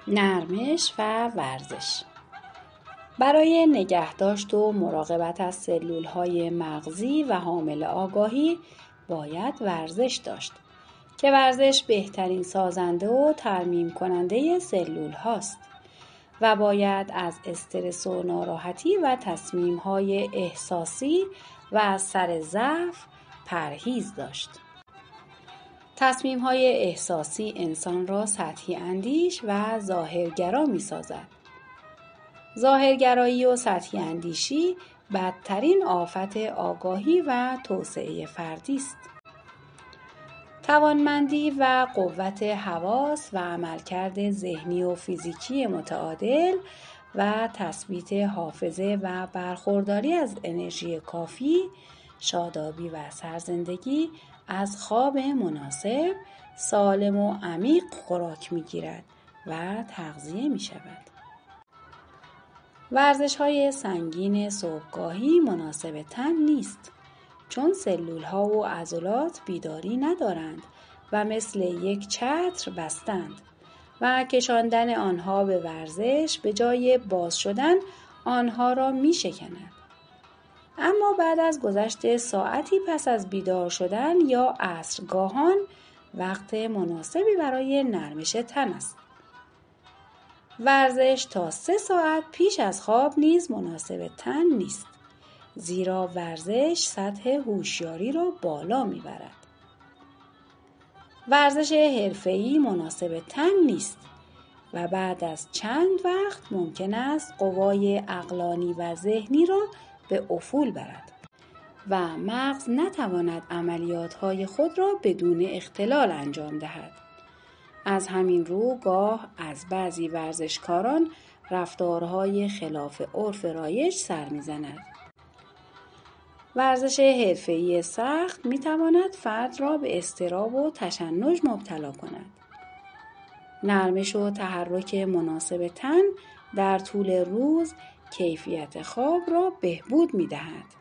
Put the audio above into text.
نرمش و ورزش. برای نگهداشت و مراقبت از سلول‌های مغزی و حامل آگاهی باید ورزش داشت که ورزش بهترین سازنده و ترمیم کننده سلول هاست و باید از استرس و ناراحتی و تصمیم‌های احساسی و از سر ضعف پرهیز داشت. تصمیم‌های احساسی انسان را سطحی اندیش و ظاهرگرا می‌سازد. ظاهرگرایی و سطحی اندیشی بدترین آفت آگاهی و توسعه فردی است. توانمندی و قوت حواس و عملکرد ذهنی و فیزیکی متعادل و تثبیت حافظه و برخورداری از انرژی کافی، شادابی و سرزندگی از خواب مناسب، سالم و عمیق خوراک می‌گیرد و تغذیه می‌شود. ورزش‌های سنگین صبحگاهی مناسب تن نیست، چون سلول‌ها و عضلات بیداری ندارند و مثل یک چتر بستند و کشاندن آنها به ورزش به جای باز شدن آنها را می‌شکند. اما بعد از گذشت ساعتی پس از بیدار شدن یا عصرگاهان وقت مناسبی برای نرمش تن است. ورزش تا 3 ساعت پیش از خواب نیز مناسب تن نیست، زیرا ورزش سطح هوشیاری را بالا میبرد. ورزش حرفه‌ای مناسب تن نیست و بعد از چند وقت ممکن است قوای عقلانی و ذهنی را به افول برد و مغز نتواند عملیات‌های خود را بدون اختلال انجام دهد. از همین رو گاه از بعضی ورزشکاران رفتارهای خلاف عرف رایج سر می‌زند. ورزش حرفه‌ای سخت می‌تواند فرد را به اضطراب و تشنج مبتلا کند. نرمش و تحرک مناسب تن در طول روز کیفیت خواب را بهبود می‌دهد.